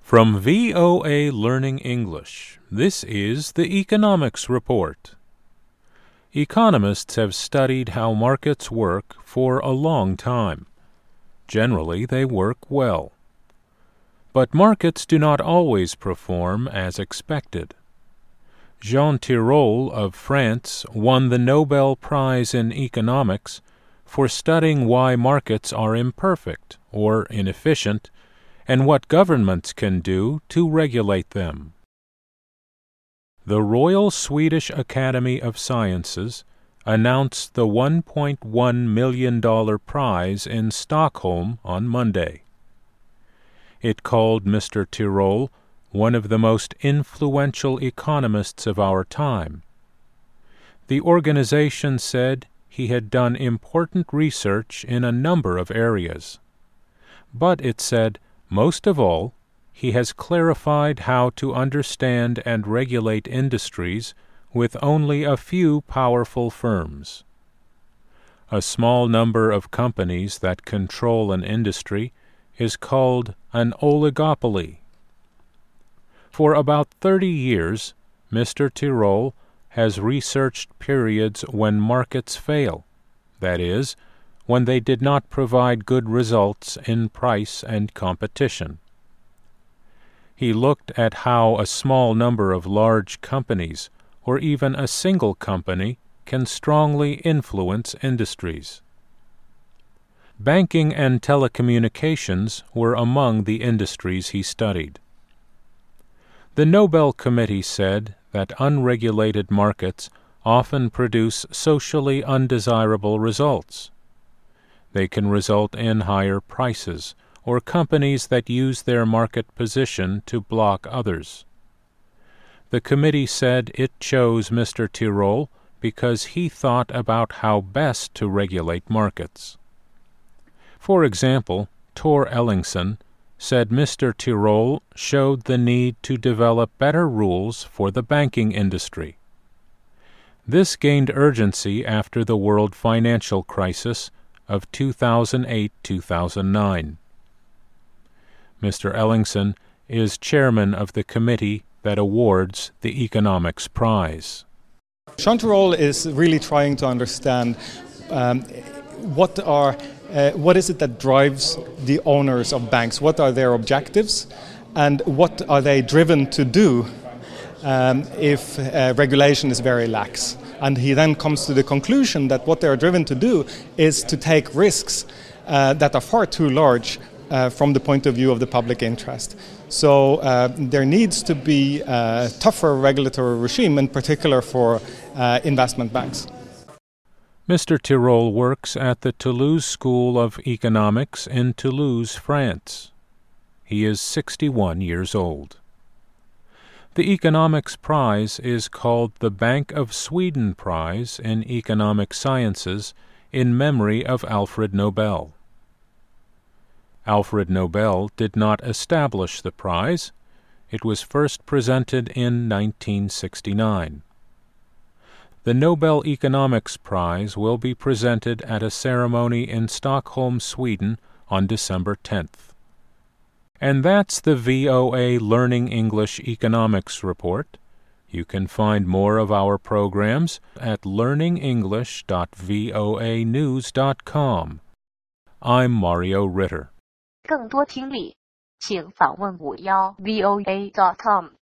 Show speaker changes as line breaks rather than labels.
From VOA Learning English, this is the Economics Report. Economists have studied how markets work for a long time. Generally, they work well. But markets do not always perform as expected. Jean Tirole of France won the Nobel Prize in Economics for studying why markets are imperfect or inefficient and what governments can do to regulate them. The Royal Swedish Academy of Sciences announced the $1.1 million prize in Stockholm on Monday. It called Mr. Tirole one of the most influential economists of our time. The organization said he had done important research in a number of areas. But it said, most of all, he has clarified how to understand and regulate industries with only a few powerful firms. A small number of companies that control an industry is called an oligopoly. For about 30 years, Mr. Tirole has researched periods when markets fail, that is, when they did not provide good results in price and competition. He looked at how a small number of large companies, or even a single company, can strongly influence industries. Banking and telecommunications were among the industries he studied. The Nobel Committee said that unregulated markets often produce socially undesirable results. They can result in higher prices or companies that use their market position to block others. The committee said it chose Mr. Tirole because he thought about how best to regulate markets. For example, Tor Ellingson said Mr. Tirole showed the need to develop better rules for the banking industry. This gained urgency after the world financial crisis of 2008-2009. Mr. Ellingson is chairman of the committee that awards the Economics Prize.
Jean Tirole is really trying to understand what is it that drives the owners of banks? What are their objectives? And what are they driven to do if regulation is very lax? And he then comes to the conclusion that what they are driven to do is to take risks that are far too large from the point of view of the public interest. So there needs to be a tougher regulatory regime, in particular for investment banks.
Mr. Tirole works at the Toulouse School of Economics in Toulouse, France. He is 61 years old. The Economics Prize is called the Bank of Sweden Prize in Economic Sciences in memory of Alfred Nobel. Alfred Nobel did not establish the prize. It was first presented in 1969. The Nobel Economics Prize will be presented at a ceremony in Stockholm, Sweden on December 10th. And that's the VOA Learning English Economics Report. You can find more of our programs at learningenglish.voanews.com. I'm Mario Ritter.
更多听力，请访问51voa.com。